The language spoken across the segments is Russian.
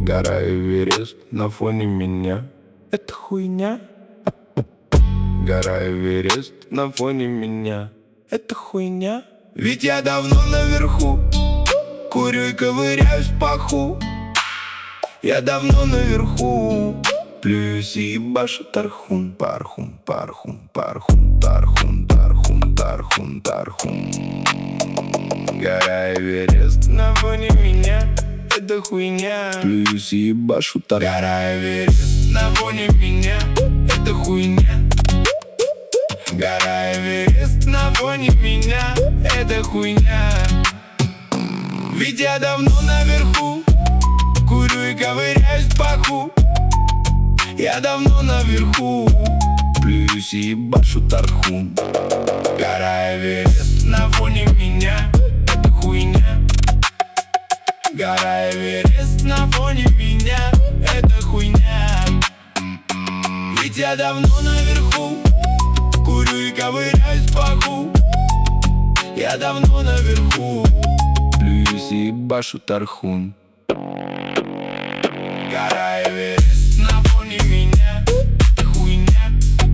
Гора Эверест на фоне меня. Это хуйня. Гора Эверест на фоне меня. Это хуйня. Ведь я давно наверху, курю и ковыряюсь в паху. Я давно наверху, плююсь и ебашу тархун. Пархун, пархун, пархун, тархун, тархун, тархун, тархун. Гора Эверест на фоне меня. Это хуйня. Плююсь и ебашу тархун. Гора Эверест на фоне меня. Это хуйня. Гора Эверест на фоне меня. Это хуйня. Ведь я давно наверху, курю и ковыряюсь в паху. Я давно наверху, плююсь и ебашу тархун. Гора Эверест на фоне меня. Это хуйня. Гора Эверест на фоне меня. Это хуйня. Ведь я давно наверху, курю и ковыряюсь в паху. Я давно наверху, плююсь и ебашу тархун. Гора Эверест на фоне меня. Это хуйня.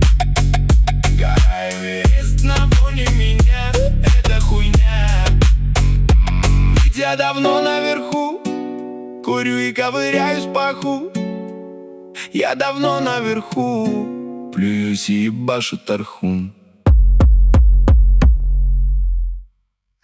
Гора Эверест на фоне меня. Это хуйня. Ведь я давно наверху, курю и ковыряюсь в паху. Я давно наверху, плююсь и ебашу тархун.